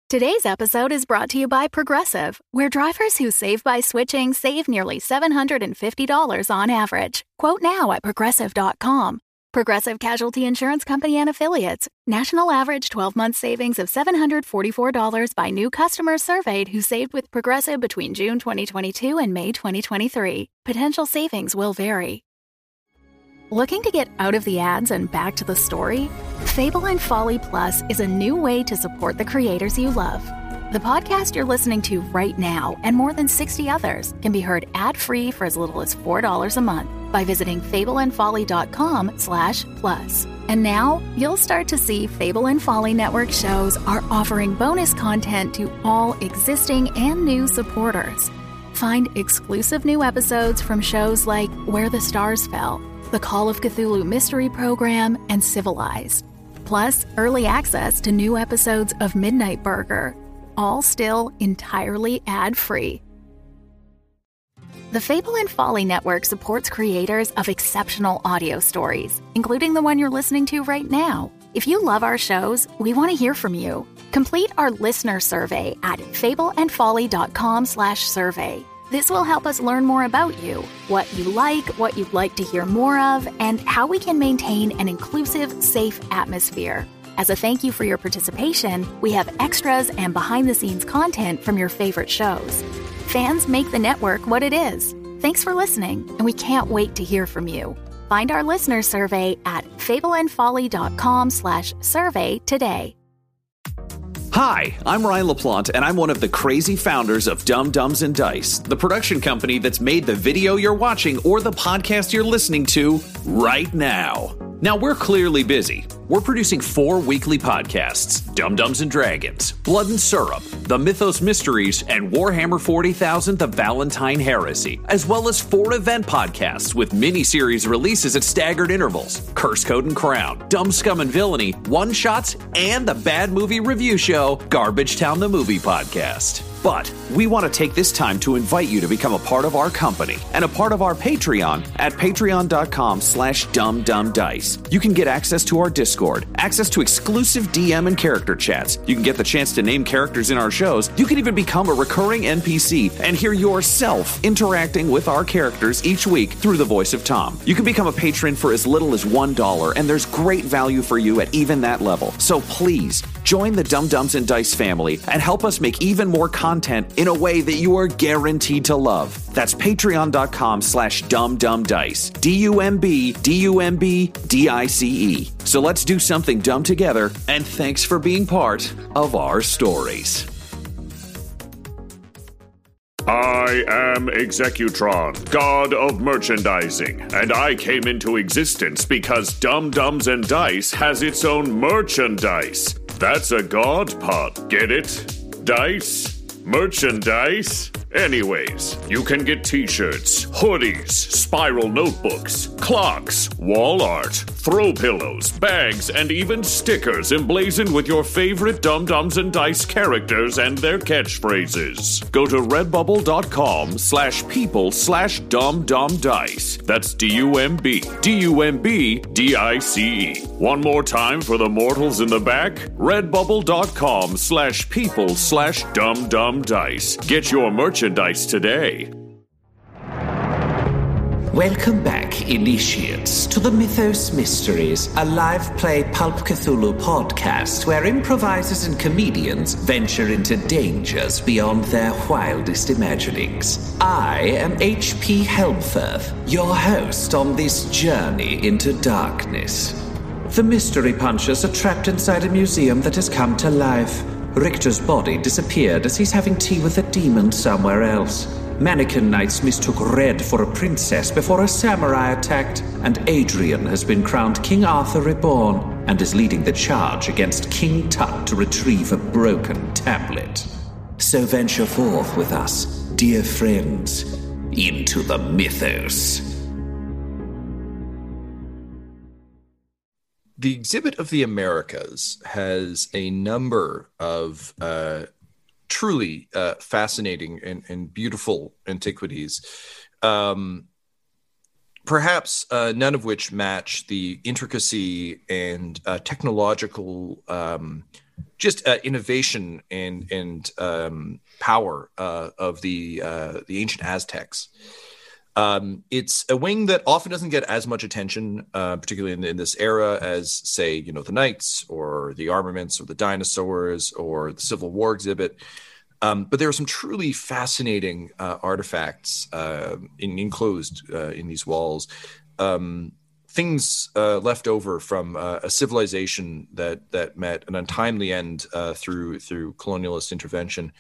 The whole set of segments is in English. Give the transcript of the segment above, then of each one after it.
Today's episode is brought to you by Progressive, where drivers who save by switching save nearly $750 on average. Quote now at Progressive.com. Progressive Casualty Insurance Company and Affiliates. National average 12-month savings of $744 by new customers surveyed who saved with Progressive between June 2022 and May 2023. Potential savings will vary. Looking to get out of the ads and back to the story? Fable and Folly Plus is a new way to support the creators you love. The podcast you're listening to right now and more than 60 others can be heard ad-free for as little as $4 a month by visiting fableandfolly.com/plus. And now you'll start to see Fable and Folly Network shows are offering bonus content to all existing and new supporters. Find exclusive new episodes from shows like Where the Stars Fell, the Call of Cthulhu Mystery Program, and Civilized. Plus, early access to new episodes of Midnight Burger, all still entirely ad-free. The Fable and Folly Network supports creators of exceptional audio stories, including the one you're listening to right now. If you love our shows, we want to hear from you. Complete our listener survey at fableandfolly.com/survey. This will help us learn more about you, what you like, what you'd like to hear more of, and how we can maintain an inclusive, safe atmosphere. As a thank you for your participation, we have extras and behind-the-scenes content from your favorite shows. Fans make the network what it is. Thanks for listening, and we can't wait to hear from you. Find our listener survey at fableandfolly.com/survey today. Hi, I'm Ryan LaPlante, and I'm one of the crazy founders of Dumb Dumbs and Dice, the production company that's made the video you're watching or the podcast you're listening to right now. Now, we're clearly busy. We're producing 4 weekly podcasts, Dumb Dumbs and Dragons, Blood and Syrup, The Mythos Mysteries, and Warhammer 40,000 The Valentine Heresy, as well as 4 event podcasts with mini-series releases at staggered intervals, Curse Code and Crown, Dumb Scum and Villainy, One-Shots, and the bad movie review show, Garbage Town the Movie Podcast. But we want to take this time to invite you to become a part of our company and a part of our Patreon at patreon.com/dumbdumbdice. You can get access to our Discord, access to exclusive DM and character chats. You can get the chance to name characters in our shows. You can even become a recurring NPC and hear yourself interacting with our characters each week through the voice of Tom. You can become a patron for as little as $1, and there's great value for you at even that level. So please, join the Dumb Dumbs and Dice family and help us make even more content in a way that you are guaranteed to love. That's patreon.com/dumbdumbdice. DUMBDICE. So let's do something dumb together, and thanks for being part of our stories. I am Executron, god of merchandising, and I came into existence because Dumb Dumbs and Dice has its own merchandise. That's a god pod, get it? Dice? Merchandise? Anyways, you can get t-shirts, hoodies, spiral notebooks, clocks, wall art, throw pillows, bags, and even stickers emblazoned with your favorite Dumb Dumbs and Dice characters and their catchphrases. Go to redbubble.com/people/dumbdumbdice. That's DUMBDICE. One more time for the mortals in the back. redbubble.com/people/dumbdumbdice. Get your merchandise today. Welcome back, initiates, to the Mythos Mysteries, a live play Pulp Cthulhu podcast where improvisers and comedians venture into dangers beyond their wildest imaginings. I am H.P. Helmfirth, your host on this journey into darkness. The Mystery Punchers are trapped inside a museum that has come to life. Richter's body disappeared as he's having tea with a demon somewhere else. Mannequin Knights mistook Red for a princess before a samurai attacked, and Adrian has been crowned King Arthur Reborn and is leading the charge against King Tut to retrieve a broken tablet. So venture forth with us, dear friends, into the mythos. The Exhibit of the Americas has a number of truly fascinating and beautiful antiquities, perhaps none of which match the intricacy and technological just innovation and power of the ancient Aztecs. It's a wing that often doesn't get as much attention, particularly in this era, as, say, the Knights or the Armaments or the Dinosaurs or the Civil War exhibit. But there are some truly fascinating artifacts enclosed in these walls. Things left over from a civilization that met an untimely end through colonialist intervention.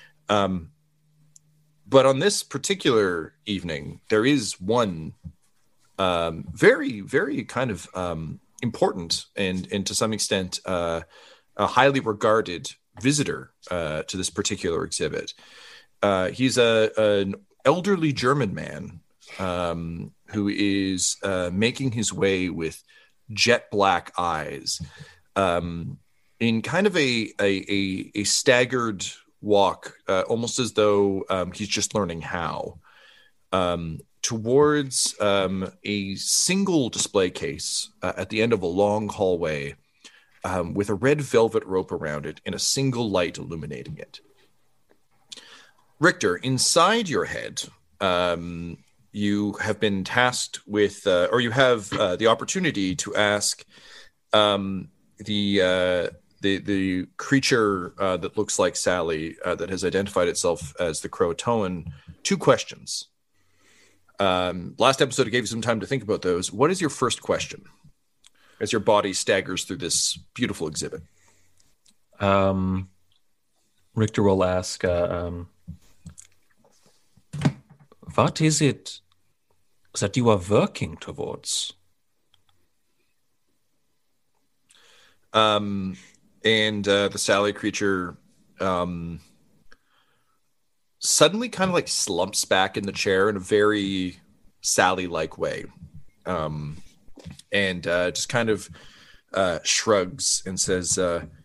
But on this particular evening, there is one very, very kind of important and to some extent a highly regarded visitor to this particular exhibit. He's an elderly German man who is making his way with jet black eyes in kind of a staggered walk, almost as though he's just learning how, towards a single display case at the end of a long hallway with a red velvet rope around it and a single light illuminating it. Richter, inside your head, you have been tasked with, or you have the opportunity to ask the creature that looks like Sally, that has identified itself as the Croatoan, 2 questions. Last episode, I gave you some time to think about those. What is your first question as your body staggers through this beautiful exhibit? Richter will ask, what is it that you are working towards? And the Sally creature suddenly kind of like slumps back in the chair in a very Sally-like way. And just kind of shrugs and says,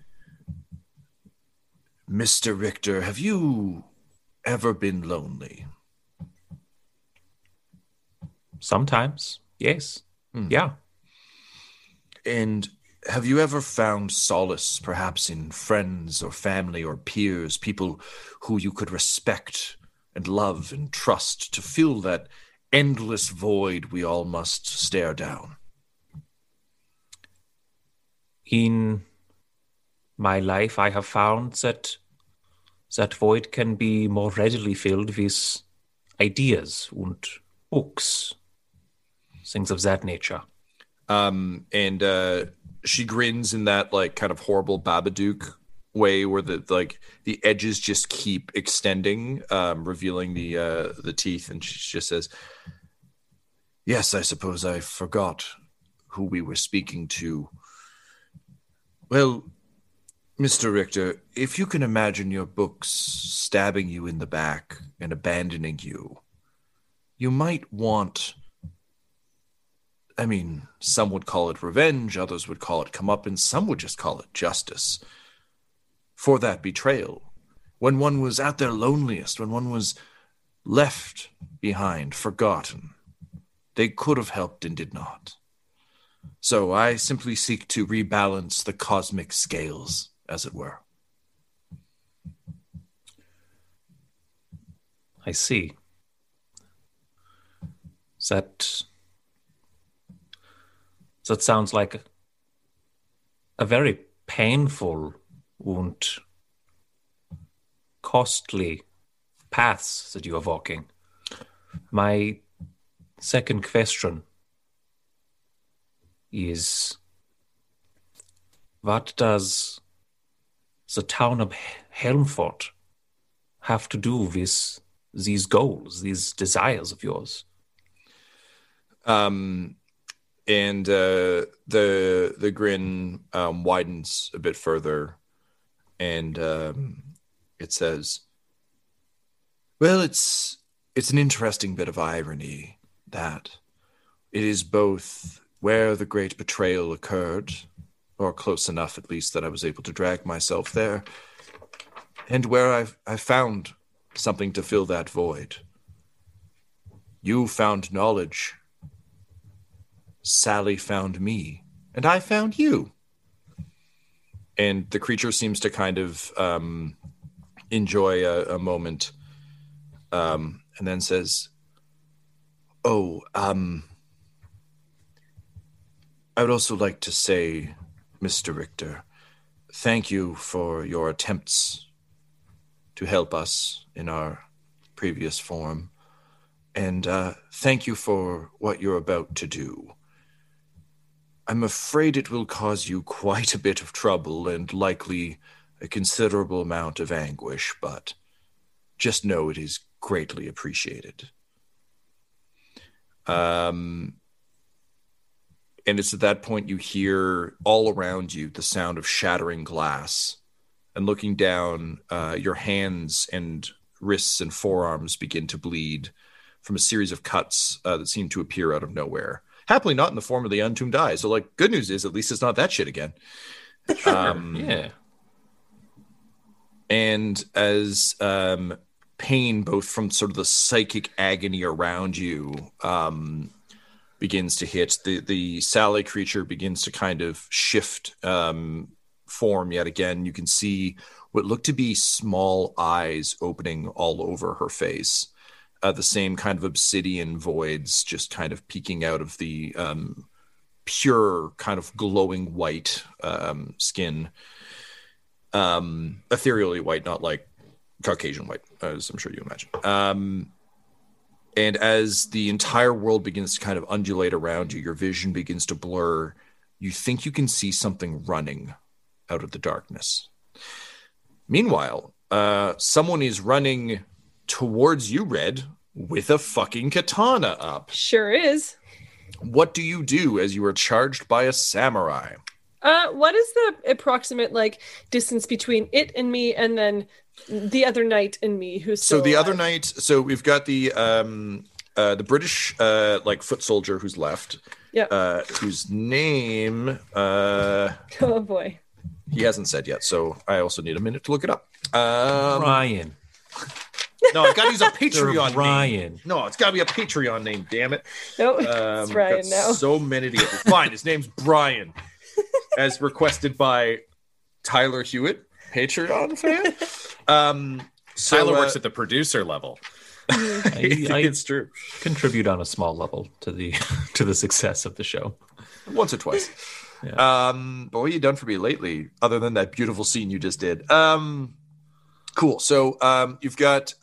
Mr. Richter, have you ever been lonely? Sometimes, yes. Yeah. And have you ever found solace, perhaps in friends or family or peers, people who you could respect and love and trust, to fill that endless void we all must stare down? In my life, I have found that void can be more readily filled with ideas and books, things of that nature. And she grins in that like kind of horrible Babadook way, where the edges just keep extending, revealing the teeth, and she just says, "Yes, I suppose I forgot who we were speaking to. Well, Mr. Richter, if you can imagine your books stabbing you in the back and abandoning you, you might want, I mean, some would call it revenge, others would call it comeuppance, some would just call it justice, for that betrayal. When one was at their loneliest, when one was left behind, forgotten, they could have helped and did not. So I simply seek to rebalance the cosmic scales, as it were." I see. That sounds like a very painful and costly paths that you are walking. My second question is, what does the town of Helmfort have to do with these goals, these desires of yours? And the grin widens a bit further, and it says, "Well, it's an interesting bit of irony that it is both where the great betrayal occurred, or close enough at least that I was able to drag myself there, and where I found something to fill that void. You found knowledge. Sally found me, and I found you. And the creature seems to kind of enjoy a moment, and then says, "Oh, I would also like to say, Mr. Richter, thank you for your attempts to help us in our previous form, and thank you for what you're about to do. I'm afraid it will cause you quite a bit of trouble and likely a considerable amount of anguish, but just know it is greatly appreciated." And it's at that point you hear all around you the sound of shattering glass. And looking down, your hands and wrists and forearms begin to bleed from a series of cuts that seem to appear out of nowhere. Happily not in the form of the Untombed Eye. So, like, good news is at least it's not that shit again. Yeah. And as pain, both from sort of the psychic agony around you, begins to hit, the Sally creature begins to kind of shift form yet again. You can see what look to be small eyes opening all over her face. The same kind of obsidian voids just kind of peeking out of the pure kind of glowing white skin. Ethereally white, not like Caucasian white, as I'm sure you imagine. And as the entire world begins to kind of undulate around you, your vision begins to blur. You think you can see something running out of the darkness. Meanwhile, someone is running towards you, Red, with a fucking katana up. Sure is. What do you do as you are charged by a samurai? What is the approximate, like, distance between it and me and then the other knight and me who's still So the alive? other knight, so we've got the British like foot soldier who's left. Yeah. Whose name Oh boy. he hasn't said yet, so I also need a minute to look it up. Ryan. No, I've got to use a Patreon name. Ryan. No, it's got to be a Patreon name, damn it. No, it's Ryan got now. So many to get through. Fine, his name's Brian, as requested by Tyler Hewitt, Patreon fan. So, Tyler works at the producer level. it's true. Contribute on a small level to the to the success of the show. Once or twice. Yeah. But what have you done for me lately, other than that beautiful scene you just did? Cool. So you've got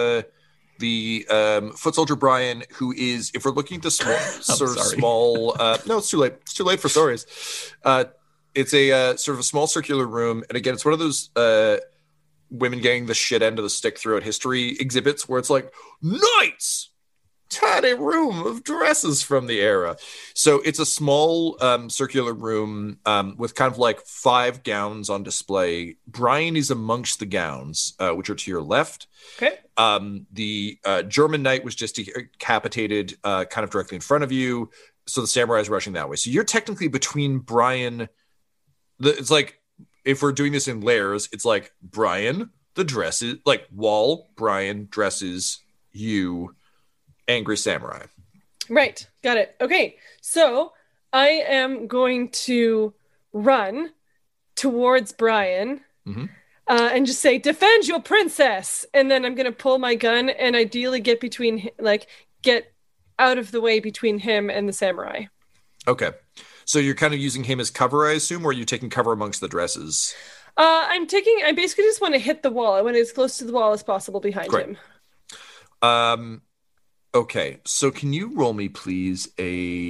the foot soldier Brian, who is, if we're looking at the small, no, it's too late. It's too late for stories. It's a sort of a small circular room, and again, it's one of those women getting the shit end of the stick throughout history exhibits where it's like, knights, tiny room of dresses from the era. So it's a small circular room with kind of like 5 gowns on display. Brian is amongst the gowns, which are to your left. Okay. The German knight was just decapitated kind of directly in front of you. So the samurai is rushing that way. So you're technically between Brian. It's like, if we're doing this in layers, it's like Brian, the dresses, like wall, Brian, dresses, you, angry samurai. Right. Got it. Okay. So I am going to run towards Brian and just say, defend your princess. And then I'm going to pull my gun and ideally get out of the way between him and the samurai. Okay. So you're kind of using him as cover, I assume, or are you taking cover amongst the dresses? I basically just want to hit the wall. I want as close to the wall as possible behind him. Okay, so can you roll me, please, what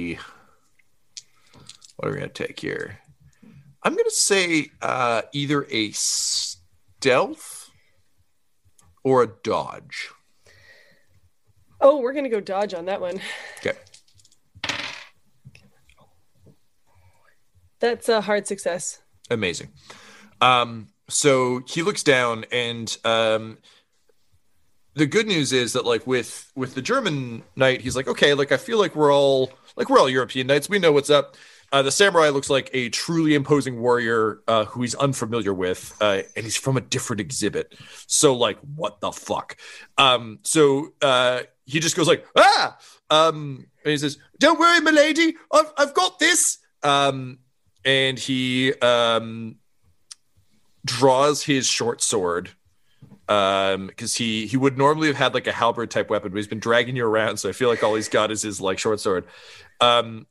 are we going to take here? I'm going to say either a stealth or a dodge. Oh, we're going to go dodge on that one. Okay. That's a hard success. Amazing. So he looks down, and the good news is that, like, with the German knight, he's like, okay, like, I feel like we're all European knights. We know what's up. The samurai looks like a truly imposing warrior who he's unfamiliar with, and he's from a different exhibit. So, like, what the fuck? So he just goes like, ah! And he says, don't worry, milady, I've got this. And he draws his short sword, because he would normally have had like a halberd type weapon, but he's been dragging you around, so I feel like all he's got is his like short sword. And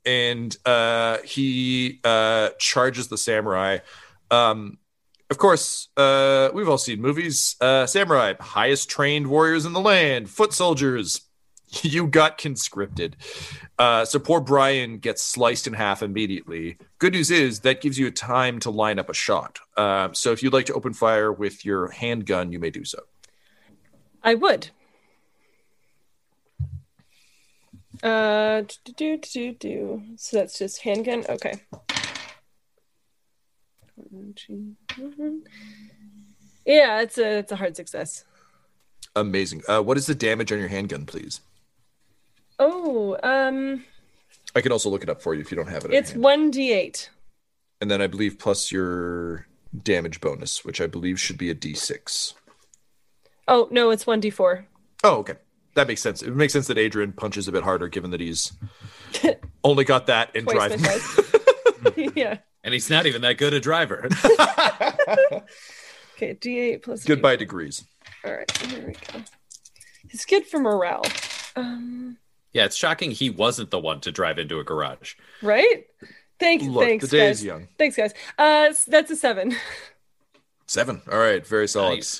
he charges the samurai. Of course, we've all seen movies. Samurai, highest trained warriors in the land, foot soldiers. You got conscripted. So poor Brian gets sliced in half immediately. Good news is that gives you a time to line up a shot. So if you'd like to open fire with your handgun, you may do so. I would. So that's just handgun. Okay. Yeah, it's a hard success. Amazing. What is the damage on your handgun, please? Oh, I can also look it up for you if you don't have it. It's 1d8. And then I believe plus your damage bonus, which I believe should be a d6. Oh, no, it's 1d4. Oh, okay. That makes sense. It makes sense that Adrian punches a bit harder, given that he's only got that in driving. Yeah. And he's not even that good a driver. Okay, d8 plus... Goodbye degrees. All right, here we go. It's good for morale. Yeah, it's shocking he wasn't the one to drive into a garage. Right? Thanks, Look, thanks, the day guys. is young. Thanks, guys. That's a 7. 7. All right, very solid. Nice.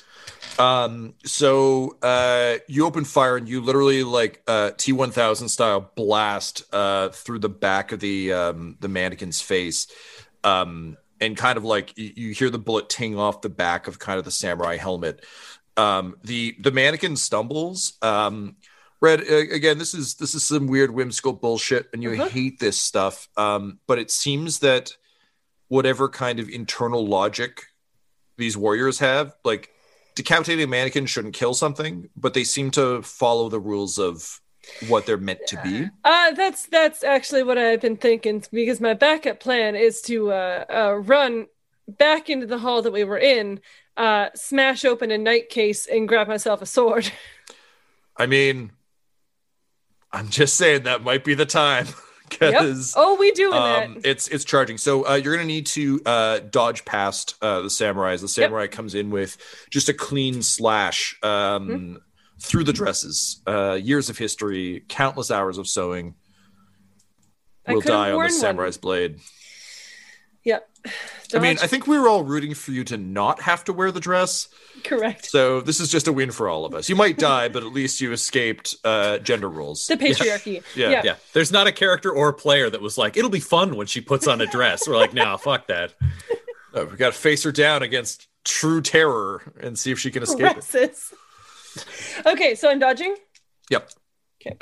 So you open fire and you literally like T-1000 style blast through the back of the mannequin's face, and kind of like you hear the bullet ting off the back of kind of the samurai helmet. The mannequin stumbles. Red, again, this is some weird whimsical bullshit, and you hate this stuff. But it seems that whatever kind of internal logic these warriors have, like decapitating a mannequin shouldn't kill something, but they seem to follow the rules of what they're meant to be. That's actually what I've been thinking, because my backup plan is to run back into the hall that we were in, smash open a night case, and grab myself a sword. I mean, I'm just saying that might be the time. Because we doing that. It's charging. So you're gonna need to dodge past the samurais. The samurai comes in with just a clean slash through the dresses. Years of history, countless hours of sewing. Will die on the samurai's blade. Yep. I mean, I think we were all rooting for you to not have to wear the dress. Correct. So this is just a win for all of us. You might die, but at least you escaped gender rules. The patriarchy. Yeah. There's not a character or a player that was like, it'll be fun when she puts on a dress. We're like, no, fuck that. We got to face her down against true terror and see if she can escape it. Okay, so I'm dodging? Yep. Okay.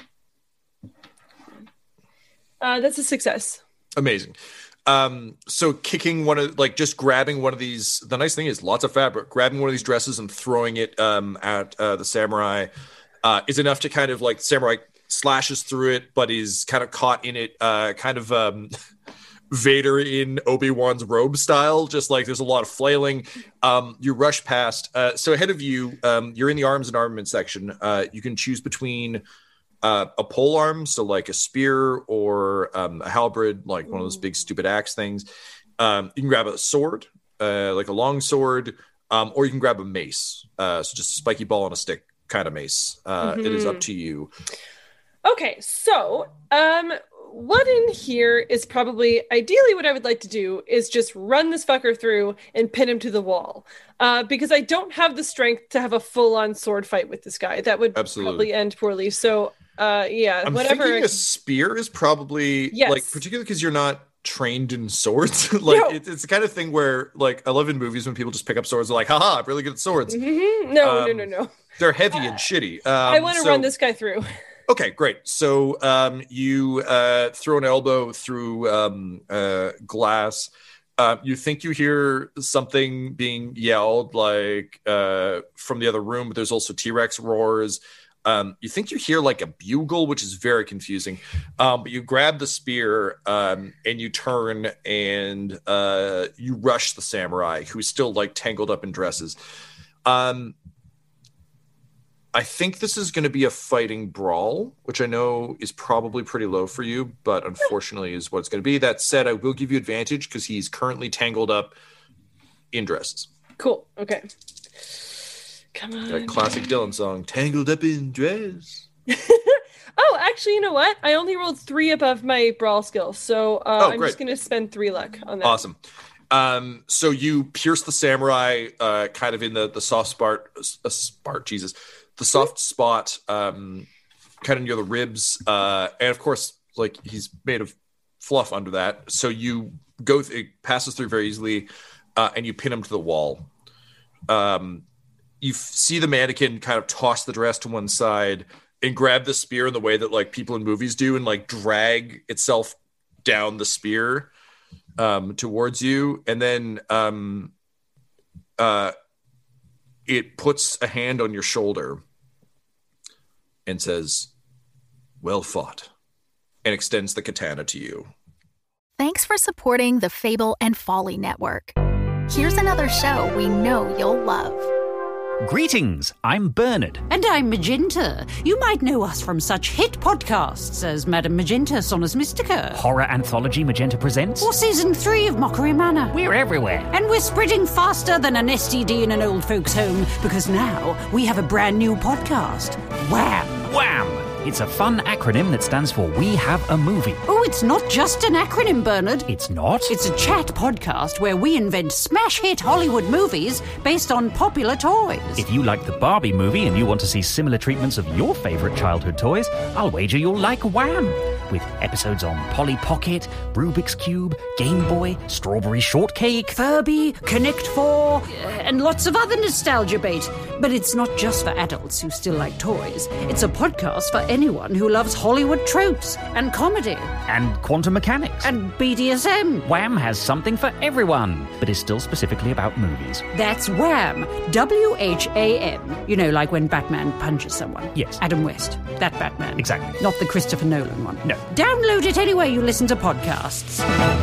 That's a success. Amazing. So kicking just grabbing one of these, the nice thing is lots of fabric, grabbing one of these dresses and throwing it at the samurai is enough to kind of like samurai slashes through it, but is kind of caught in it, Vader in Obi-Wan's robe style, just like there's a lot of flailing. You rush past. So ahead of you, you're in the arms and armament section. You can choose between a pole arm, so like a spear, or a halberd, like one of those big stupid axe things. You can grab a sword, like a long sword, or you can grab a mace. So just a spiky ball on a stick kind of mace. It is up to you. Okay, so what in here is probably ideally what I would like to do is just run this fucker through and pin him to the wall, because I don't have the strength to have a full-on sword fight with this guy. That would probably end poorly. So I'm thinking a spear is probably like, particularly because you're not trained in swords. It's the kind of thing where, like, I love in movies when people just pick up swords and like, haha, I'm really good at swords. No. They're heavy and shitty. I want to run this guy through. Okay, great. So you throw an elbow through glass. You think you hear something being yelled, like from the other room, but there's also T-Rex roars. You think you hear like a bugle, which is very confusing. But you grab the spear and you turn and you rush the samurai, who's still like tangled up in dresses. I think this is going to be a fighting brawl, which I know is probably pretty low for you, but unfortunately is what it's going to be. That said, I will give you advantage because he's currently tangled up in dresses. Cool. Okay. Come on. That classic Dylan song, "Tangled Up in Dress." Oh, actually, you know what? I only rolled 3 above my brawl skill, so I'm just going to spend 3 luck on that. Awesome. So you pierce the samurai kind of in the soft spot, the soft spot, kind of near the ribs, and of course, like he's made of fluff under that. So you go, it passes through very easily, and you pin him to the wall. You see the mannequin kind of toss the dress to one side and grab the spear in the way that like people in movies do, and like drag itself down the spear towards you, and then it puts a hand on your shoulder and says, "Well fought," and extends the katana to you. Thanks for supporting the Fable and Folly Network. Here's another show we know you'll love. Greetings, I'm Bernard. And I'm Magenta. You might know us from such hit podcasts as Madame Magenta, Sonus Mystica. Horror anthology Magenta Presents. Or Season 3 of Mockery Manor. We're everywhere. And we're spreading faster than an STD in an old folks' home, because now we have a brand new podcast. Wham! Wham! It's a fun acronym that stands for We Have a Movie. Oh, it's not just an acronym, Bernard. It's not? It's a chat podcast where we invent smash hit Hollywood movies based on popular toys. If you like the Barbie movie and you want to see similar treatments of your favourite childhood toys, I'll wager you'll like Wham! With episodes on Polly Pocket, Rubik's Cube, Game Boy, Strawberry Shortcake, Furby, Connect 4, and lots of other nostalgia bait. But it's not just for adults who still like toys. It's a podcast for anyone who loves Hollywood tropes and comedy. And quantum mechanics. And BDSM. Wham has something for everyone, but is still specifically about movies. That's Wham! WHAM. You know, like when Batman punches someone. Yes. Adam West. That Batman. Exactly. Not the Christopher Nolan one. No. Download it anywhere you listen to podcasts.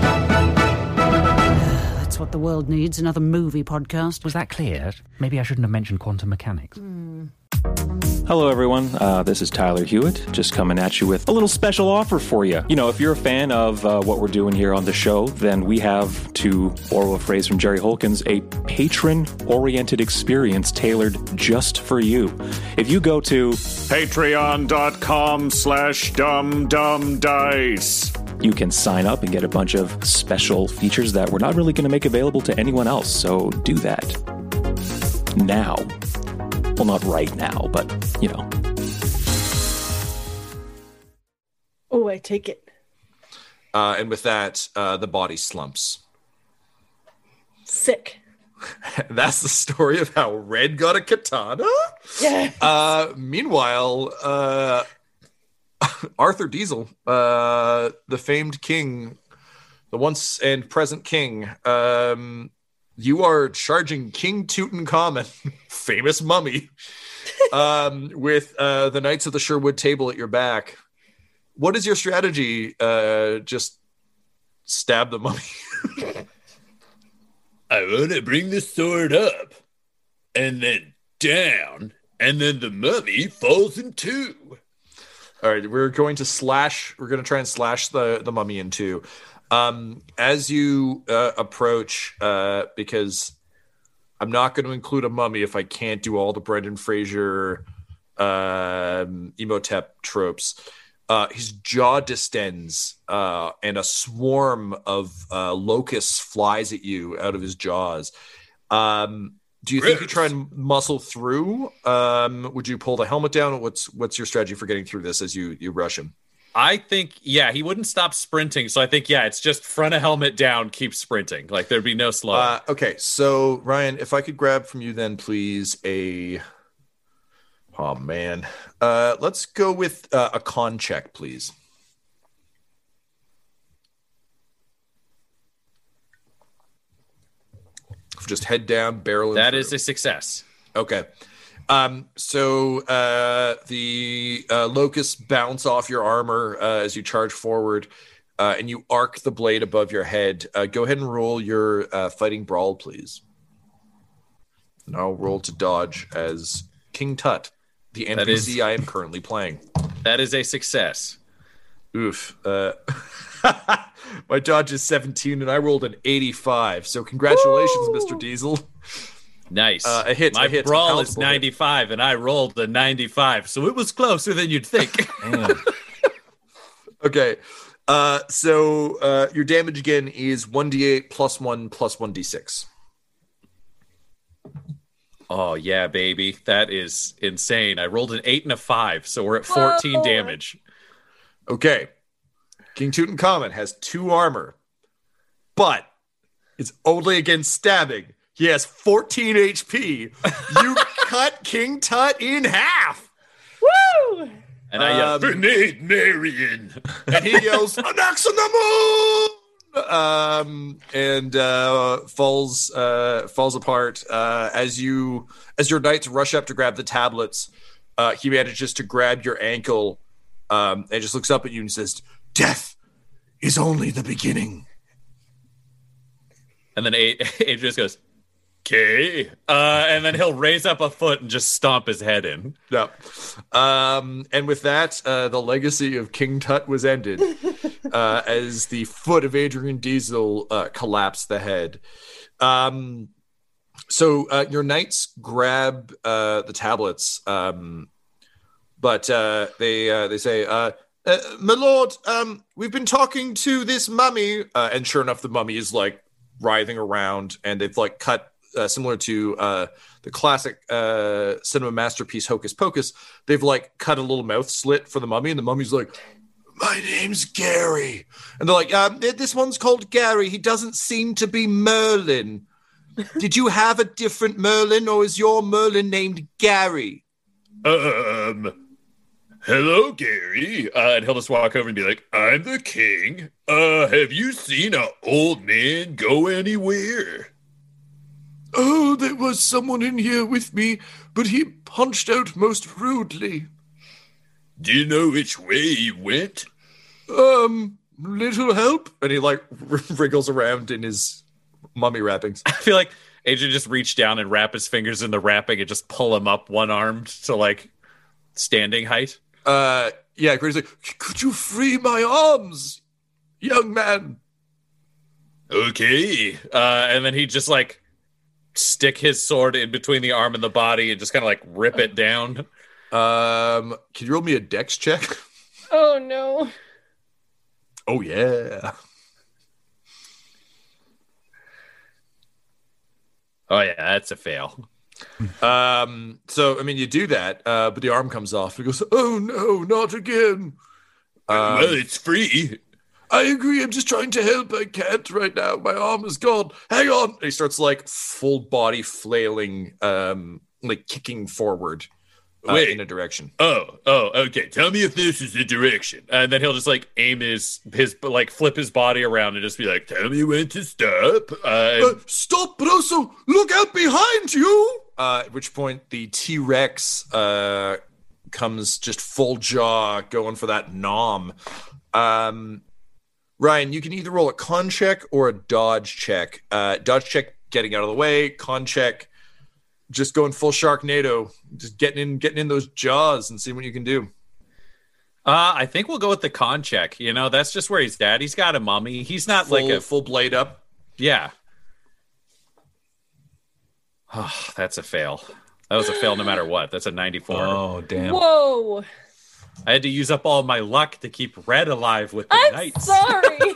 That's what the world needs, another movie podcast. Was that clear? Maybe I shouldn't have mentioned quantum mechanics. Hello, everyone. This is Tyler Hewitt, just coming at you with a little special offer for you. You know, if you're a fan of what we're doing here on the show, then we have, to borrow a phrase from Jerry Holkins, a patron-oriented experience tailored just for you. If you go to patreon.com/dumdumdice, you can sign up and get a bunch of special features that we're not really going to make available to anyone else. So do that now. Well, not right now, but, you know. Oh, I take it. And with that, the body slumps. Sick. That's the story of how Red got a katana? Yeah. Meanwhile, Arthur Diesel, the famed king, the once and present king, you are charging King Tutankhamun, famous mummy, with the Knights of the Sherwood table at your back. What is your strategy? Just stab the mummy. I want to bring the sword up and then down, and then the mummy falls in two. All right, we're going to try and slash the mummy in two. As you approach, because I'm not going to include a mummy if I can't do all the Brendan Fraser Emotep tropes. His jaw distends, and a swarm of locusts flies at you out of his jaws. Do you think you try and muscle through? Would you pull the helmet down? What's your strategy for getting through this as you rush him? I think, he wouldn't stop sprinting. So I think, it's just front of helmet down, keep sprinting. Like, there'd be no slow. Okay, so, Ryan, if I could grab from you then, please, oh, man. Let's go with a con check, please. Just head down, barrel in. That through. is a success. Okay. So the locusts bounce off your armor as you charge forward, and you arc the blade above your head. Go ahead and roll your fighting brawl, please. And I'll roll to dodge as King Tut, the NPC I am currently playing. That is a success. Oof. My dodge is 17, and I rolled an 85. So congratulations, Mr. Diesel. Nice. A hit. My a hit, brawl is 95, and I rolled a 95, so it was closer than you'd think. Okay. So your damage again is 1d8 plus 1 plus 1d6. Oh, yeah, baby. That is insane. I rolled an 8 and a 5, so we're at 14 damage. Okay. King Tutankhamun has 2 armor, but it's only against stabbing. He has 14 HP. You cut King Tut in half. Woo! And I yell, Grenade Marion. And he yells, "An axe on the moon!" And falls apart as your knights rush up to grab the tablets. He manages to grab your ankle and just looks up at you and says, "Death is only the beginning." And then Adrian just goes, "Okay." And then he'll raise up a foot and just stomp his head in. No. And with that, the legacy of King Tut was ended as the foot of Adrian Diesel collapsed the head. So your knights grab the tablets, but they say, "My lord, we've been talking to this mummy," and sure enough, the mummy is like writhing around, and they've like cut. Similar to the classic cinema masterpiece Hocus Pocus, they've like cut a little mouth slit for the mummy, and the mummy's like, "My name's Gary," and they're like, "This one's called Gary. He doesn't seem to be Merlin. Did you have a different Merlin, or is your Merlin named Gary?" Hello, Gary. And he'll just walk over and be like, I'm the king. Have you seen an old man go anywhere? "Oh, there was someone in here with me, but he punched out most rudely." Do you know which way he went? Little help. And he like wriggles around in his mummy wrappings. I feel like Adrian just reached down and wrap his fingers in the wrapping and just pull him up one-armed to like standing height. Yeah, Grady's like, "Could you free my arms, young man?" Okay. And then he just like stick his sword in between the arm and the body and just kind of like rip it down. Can you roll me a dex check? Oh no. Oh yeah. Oh yeah, that's a fail. So I mean, you do that, but the arm comes off. He goes, "Oh no, not again." Well, it's free. "I agree. I'm just trying to help. I can't right now. My arm is gone. Hang on." And he starts like full body flailing, like kicking forward in a direction. Oh, okay. Tell me if this is the direction. And then he'll just like aim his like flip his body around and just be like, "Tell me when to stop." Stop, but also look out behind you. At which point the T-Rex comes just full jaw going for that nom. Ryan, you can either roll a con check or a dodge check. Dodge check, getting out of the way. Con check, just going full Sharknado, just getting in those jaws and seeing what you can do. I think we'll go with the con check. You know, that's just where he's at. He's got a mummy. He's not like a full blade up. Yeah. Oh, that's a fail. That was a fail no matter what. That's a 94. Oh, damn. Whoa. I had to use up all my luck to keep Red alive with the knights. Sorry.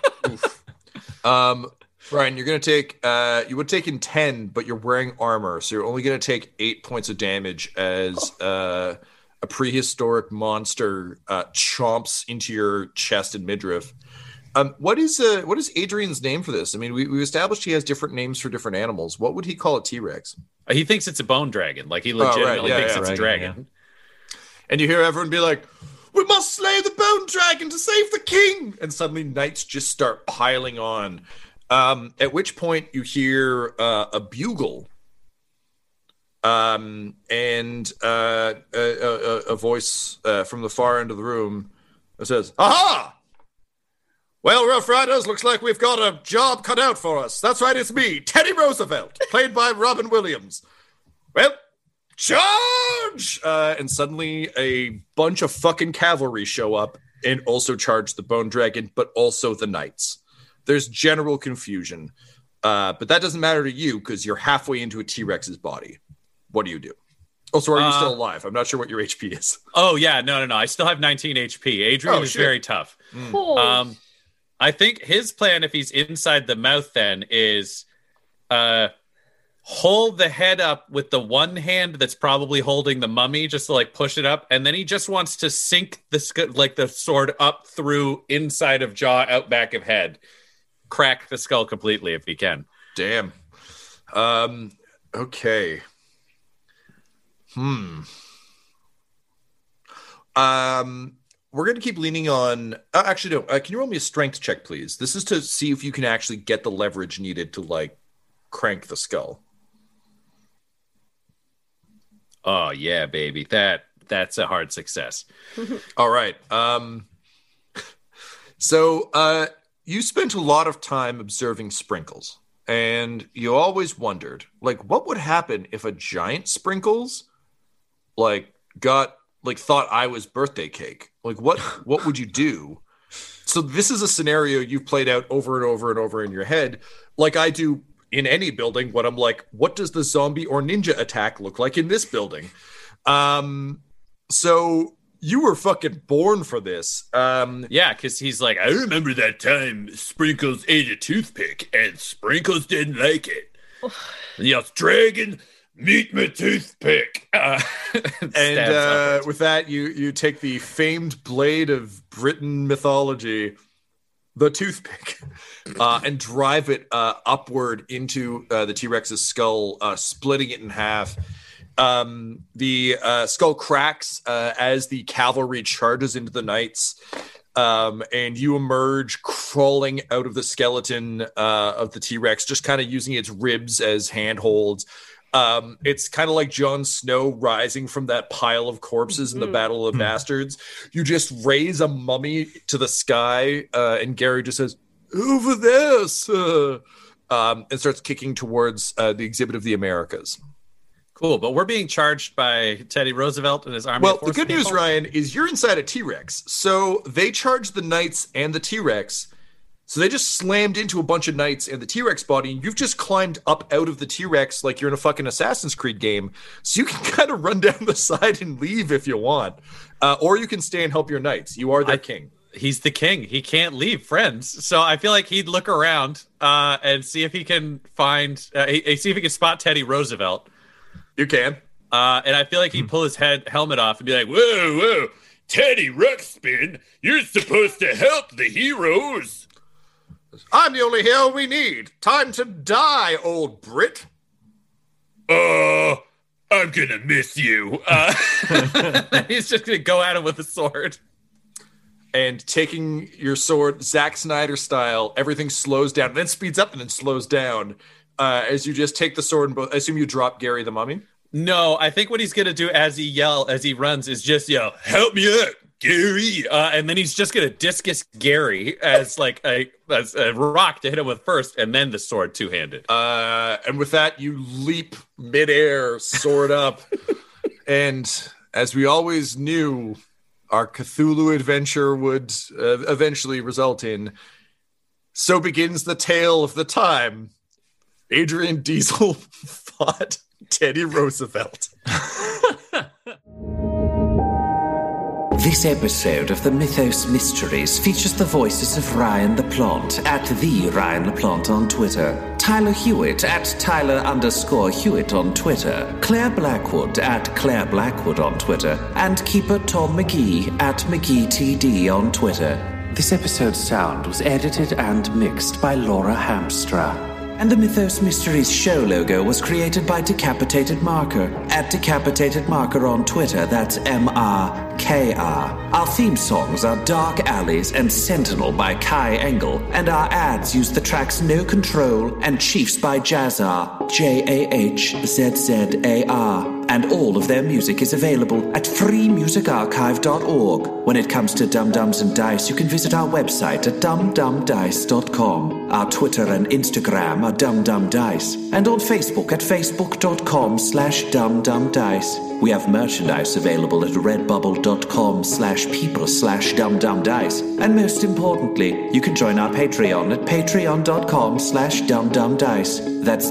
Brian, you're going to take, you would have taken 10, but you're wearing armor, so you're only going to take 8 points of damage as a prehistoric monster chomps into your chest and midriff. What is Adrian's name for this? I mean, we established he has different names for different animals. What would he call a T-Rex? He thinks it's a bone dragon. Like, he legitimately thinks it's a dragon. Yeah. And you hear everyone be like, "We must slay the bone dragon to save the king!" And suddenly knights just start piling on. At which point you hear a bugle. And a voice from the far end of the room that says, "Aha! Well, Rough Riders, looks like we've got a job cut out for us. That's right, it's me, Teddy Roosevelt, played by Robin Williams. Well, charge!" And suddenly a bunch of fucking cavalry show up and also charge the Bone Dragon, but also the Knights. There's general confusion, but that doesn't matter to you because you're halfway into a T-Rex's body. What do you do? Also, are you still alive? I'm not sure what your HP is. Oh, yeah. No. I still have 19 HP. Adrian is very tough. I think his plan, if he's inside the mouth then, is hold the head up with the one hand that's probably holding the mummy, just to like push it up. And then he just wants to sink the sword up through inside of jaw, out back of head. Crack the skull completely if he can. Damn. Okay. We're going to keep leaning on... actually, no. Can you roll me a strength check, please? This is to see if you can actually get the leverage needed to, like, crank the skull. Oh, yeah, baby. That's a hard success. All right. So, you spent a lot of time observing Sprinkles, and you always wondered, like, what would happen if a giant Sprinkles, like, thought I was birthday cake? Like, what would you do? So this is a scenario you've played out over and over and over in your head, like I do in any building, when I'm like, what does the zombie or ninja attack look like in this building? So you were fucking born for this. Yeah, because he's like, I remember that time Sprinkles ate a toothpick and Sprinkles didn't like it. And yells, "Dragon, meet my toothpick." And with that, you take the famed blade of Britain mythology, the toothpick, and drive it upward into the T-Rex's skull, splitting it in half. The skull cracks as the cavalry charges into the knights, and you emerge crawling out of the skeleton of the T-Rex, just kind of using its ribs as handholds. It's kind of like Jon Snow rising from that pile of corpses in the Battle of the Bastards. You just raise a mummy to the sky, and Gary just says, "Over there, sir," and starts kicking towards the exhibit of the Americas. Cool, but we're being charged by Teddy Roosevelt and his army. Well, the good news, Ryan, is you're inside a T-Rex. So they charged the Knights and the T-Rex. So they just slammed into a bunch of Knights and the T-Rex body, and you've just climbed up out of the T-Rex like you're in a fucking Assassin's Creed game. So you can kind of run down the side and leave if you want. Or you can stay and help your Knights. You are their king. He's the king. He can't leave friends. So I feel like he'd look around and see if he can find... see if he can spot Teddy Roosevelt. You can. And I feel like he'd pull his helmet off and be like, Whoa, Teddy Ruxpin, you're supposed to help the heroes. I'm the only hero we need. Time to die, old Brit. I'm gonna miss you. He's just gonna go at him with a sword. And taking your sword, Zack Snyder style, everything slows down, and then speeds up and then slows down. As you just take the sword and both, I assume you drop Gary the mummy? No, I think what he's going to do as he runs is just yell, "Help me out, Gary!" And then he's just going to discus Gary as like a rock to hit him with first, and then the sword two-handed. And with that, you leap midair, sword up. And as we always knew, our Cthulhu adventure would eventually result in, so begins the tale of the time Adrian Diesel fought Teddy Roosevelt. This episode of the Mythos Mysteries features the voices of Ryan LaPlante at the Ryan LaPlante on Twitter, Tyler Hewitt at Tyler_Hewitt on Twitter, Claire Blackwood at Claire Blackwood on Twitter, and Keeper Tom McGee at McGeeTD on Twitter. This episode's sound was edited and mixed by Laura Hamstra. And the Mythos Mysteries show logo was created by Decapitated Marker at Decapitated Marker on Twitter. That's MRKR. Our theme songs are Dark Alleys and Sentinel by Kai Engel, and our ads use the tracks No Control and Chiefs by Jazzar, JAHZZAR, and all of their music is available at freemusicarchive.org. When it comes to Dum Dums and Dice, you can visit our website at dumdumdice.com. Our Twitter and Instagram are dumdumdice, and on Facebook at facebook.com/dumdumdice. We have merchandise available at redbubble.com/people/dumdumdice. And most importantly, you can join our Patreon at patreon.com/dumdumdice. That's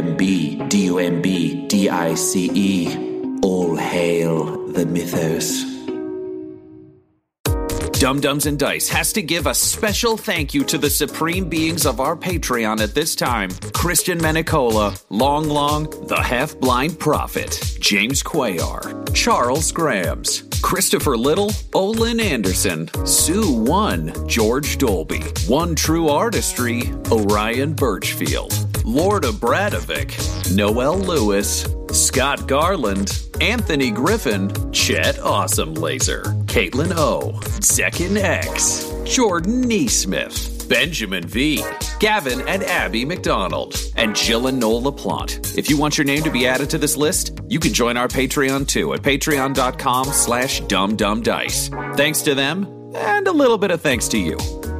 DUMBDICE. All hail the mythos. Dum Dums and Dice has to give a special thank you to the supreme beings of our Patreon at this time. Christian Menicola, Long, the Half-Blind Prophet, James Cuellar, Charles Grams, Christopher Little, Olin Anderson, Sue One, George Dolby, One True Artistry, Orion Birchfield, Lord Abradovic, Noel Lewis, Scott Garland, Anthony Griffin, Chet Awesome Laser, Caitlin O, Zekin X, Jordan Neesmith, Benjamin V, Gavin and Abby McDonald, and Jill and Noel LaPlante. If you want your name to be added to this list, you can join our Patreon too at patreon.com/dumdumdice. Thanks to them, and a little bit of thanks to you.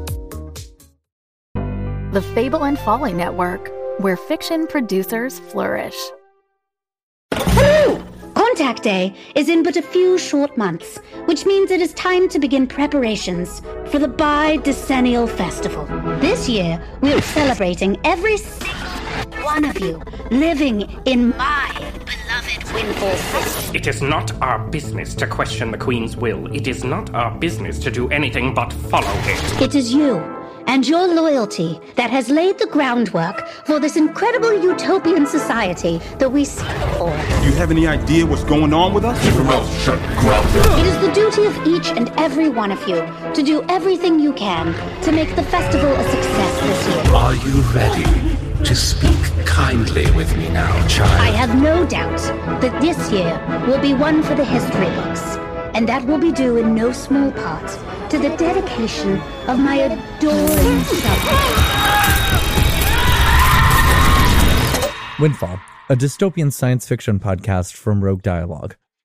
The Fable and Folly Network, where fiction producers flourish. Hello! Contact Day is in but a few short months, which means it is time to begin preparations for the Bidecennial Festival. This year, we are celebrating every single one of you living in my beloved Windfall City. It is not our business to question the Queen's will. It is not our business to do anything but follow it. It is you and your loyalty that has laid the groundwork for this incredible utopian society that we seek for. Do you have any idea what's going on with us? It is the duty of each and every one of you to do everything you can to make the festival a success this year. Are you ready to speak kindly with me now, child? I have no doubt that this year will be one for the history books, and that will be due in no small part to the dedication of my adoring subjects. Windfall, a dystopian science fiction podcast from Rogue Dialogue.